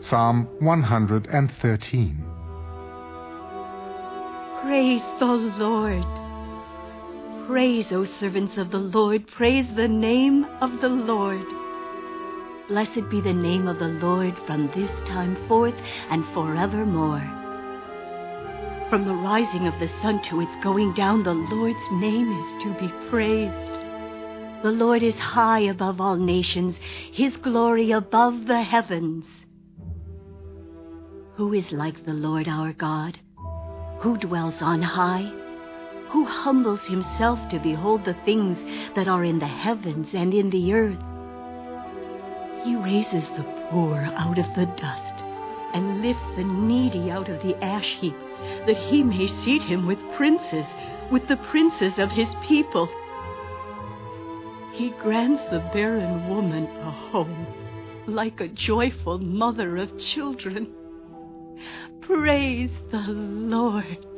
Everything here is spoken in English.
Psalm 113. Praise the Lord. Praise, O servants of the Lord. Praise the name of the Lord. Blessed be the name of the Lord from this time forth and forevermore. From the rising of the sun to its going down, the Lord's name is to be praised. The Lord is high above all nations, his glory above the heavens. Who is like the Lord our God, who dwells on high, who humbles himself to behold the things that are in the heavens and in the earth? He raises the poor out of the dust and lifts the needy out of the ash heap, that he may seat him with the princes of his people. He grants the barren woman a home, like a joyful mother of children. Praise the Lord.